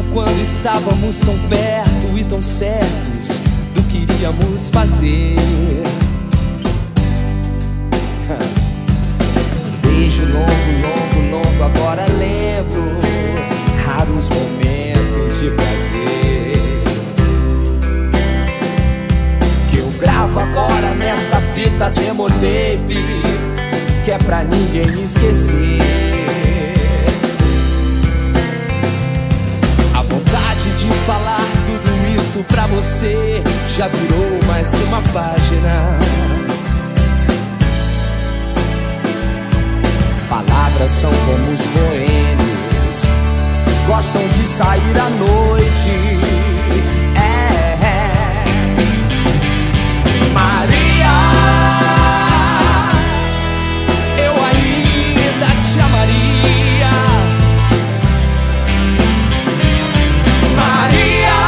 quando estávamos tão perto e tão certos do que iríamos fazer. Beijo longo, longo, longo, agora lembro raros momentos de prazer que eu gravo agora nessa fita demotape, que é pra ninguém esquecer. A vontade de falar tudo isso pra você já virou mais uma página. Palavras são como os boêmios, gostam de sair à noite. Maria, eu ainda te amaria. Maria,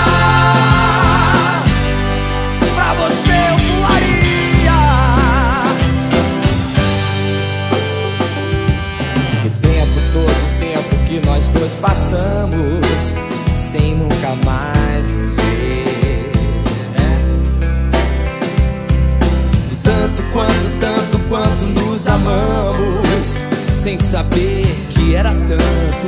pra você eu voaria. O tempo, todo o tempo que nós dois passamos sem nunca mais nos ver, tanto quanto nos amamos, sem saber que era tanto.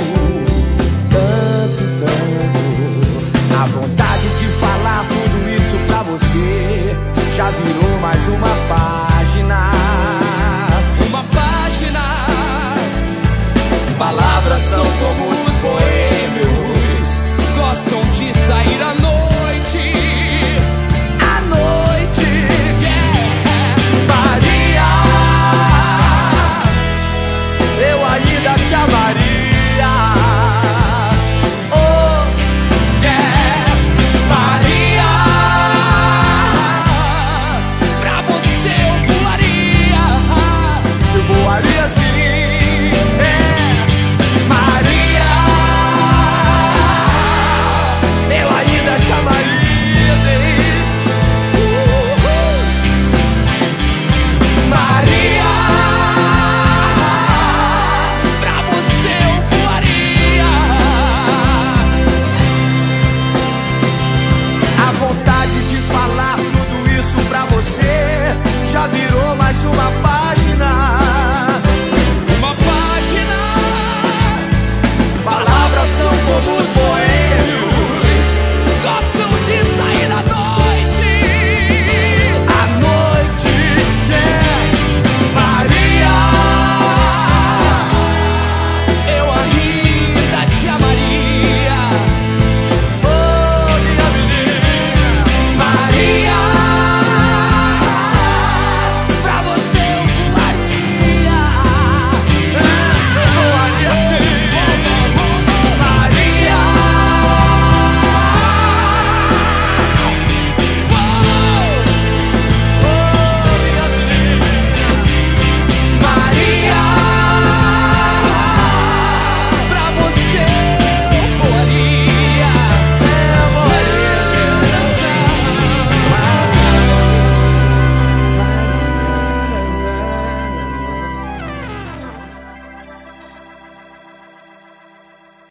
A vontade de falar tudo isso pra você já virou mais uma página.